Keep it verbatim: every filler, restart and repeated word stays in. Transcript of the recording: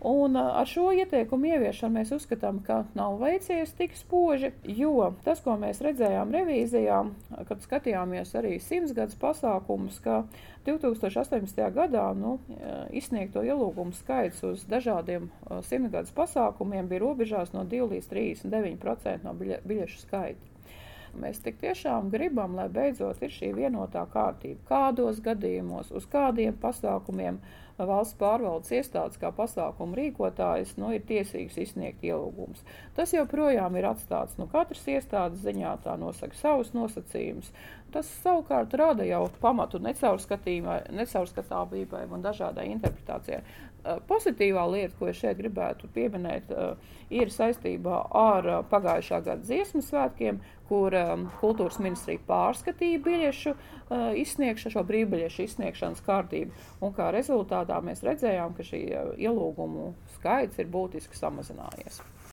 Un ar šo ieteikumu ieviešanu mēs uzskatām, ka nav veicies tik spoži, jo tas, ko mēs redzējām revīzijā, kad skatījāmies arī simtsgadus pasākumus, ka divi tūkstoši astoņpadsmitajā gadā nu, izsniegto ielūgumu skaits uz dažādiem simtgadus pasākumiem bija robežās no divi līdz trīsdesmit deviņi procenti no biļe, biļešu skaita. Mēs tik tiešām gribam, lai beidzot ir šī vienotā kārtība. Kādos gadījumos, uz kādiem pasākumiem valsts pārvaldes iestādes kā pasākumu rīkotājs nu, ir tiesīgs izsniegt ielūgumus. Tas joprojām ir atstāts nu, katras iestādes ziņā, tā nosaka savus nosacījumus. Tas savukārt rada jau pamatu necaurskatāmībai un dažādai interpretācijai. Pozitīvā lieta, ko es šeit gribētu pieminēt, ir saistībā ar pagājušā gada dziesmu svētkiem, kur kultūras ministrija pārskatīja biļešu izsniegšanu, šo brīvbiļešu izsniegšanas kārtību, un kā rezultātā mēs redzējām, ka šī ielūgumu skaits ir būtiski samazinājies.